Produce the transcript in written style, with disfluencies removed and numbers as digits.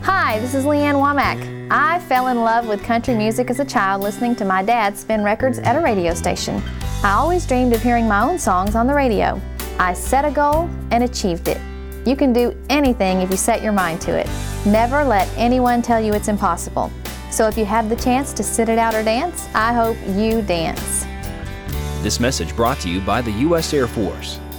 Hi, this is Leanne Womack. I fell in love with country music as a child listening to my dad spin records at a radio station. I always dreamed of hearing my own songs on the radio. I set a goal and achieved it. You can do anything if you set your mind to it. Never let anyone tell you it's impossible. So if you have the chance to sit it out or dance, I hope you dance. This message brought to you by the U.S. Air Force.